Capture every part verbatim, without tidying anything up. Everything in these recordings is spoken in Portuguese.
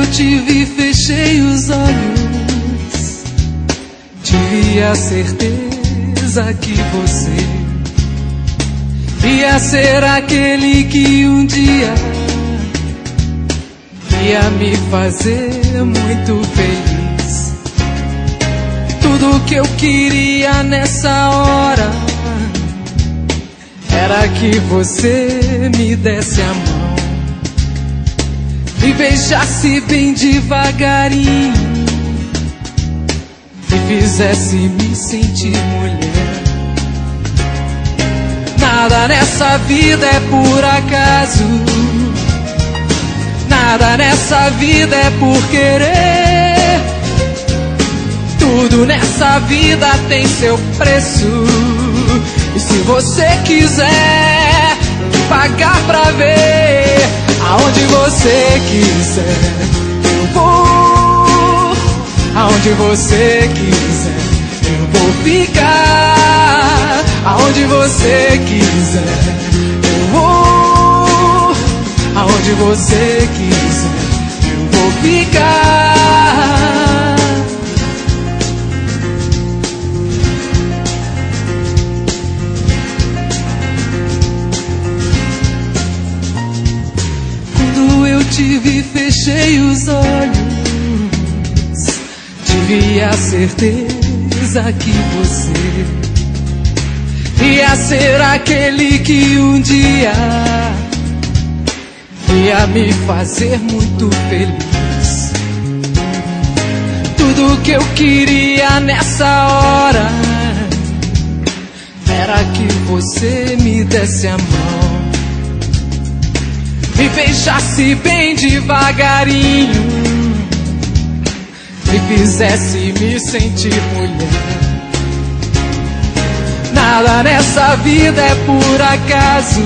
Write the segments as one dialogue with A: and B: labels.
A: te vi, fechei os olhos. Tive a certeza que você ia ser aquele que um dia ia me fazer muito feliz. Tudo que eu queria nessa hora era que você me desse a mão, me beijasse bem devagarinho, me fizesse me sentir mulher. Nada nessa vida é por acaso, nada nessa vida é por querer. Tudo nessa vida tem seu preço, e se você quiser pagar pra ver, aonde você quiser eu vou, aonde você quiser eu vou ficar, aonde você quiser eu vou, aonde você quiser eu vou ficar. Te vi, fechei os olhos. Tive a certeza que você ia ser aquele que um dia ia me fazer muito feliz. Tudo que eu queria nessa hora era que você me desse a mão, me beijasse bem devagarinho, me fizesse me sentir mulher. Nada nessa vida é por acaso,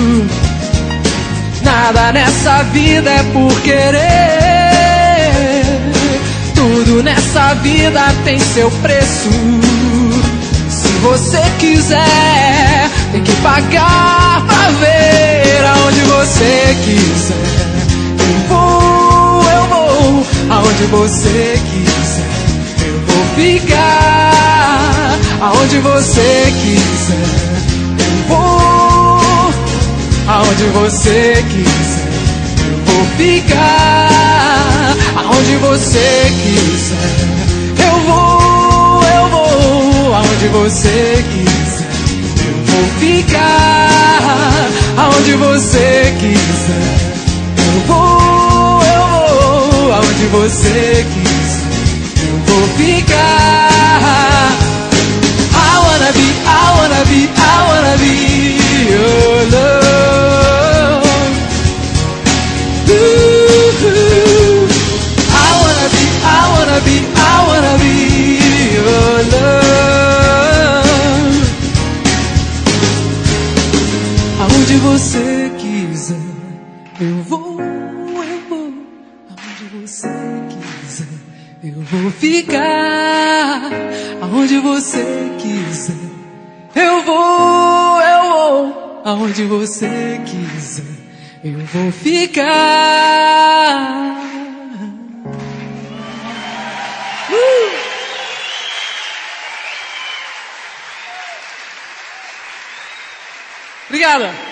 A: nada nessa vida é por querer. Tudo nessa vida tem seu preço, se você quiser tem que pagar pra ver. Aonde você quiser eu vou, eu vou, aonde você quiser eu vou ficar, aonde você quiser eu vou, aonde você quiser eu vou ficar, aonde você quiser eu vou, eu vou, aonde você quiser eu vou ficar, aonde você quiser eu vou, eu vou, aonde você quiser eu vou ficar. I wanna be, I wanna be, I wanna be your love. Ooh, I wanna be, I wanna be, I wanna be your love. Aonde você quiser eu vou, eu vou, aonde você quiser eu vou ficar, aonde você quiser eu vou, eu vou, aonde você quiser eu vou ficar. uh! Obrigada.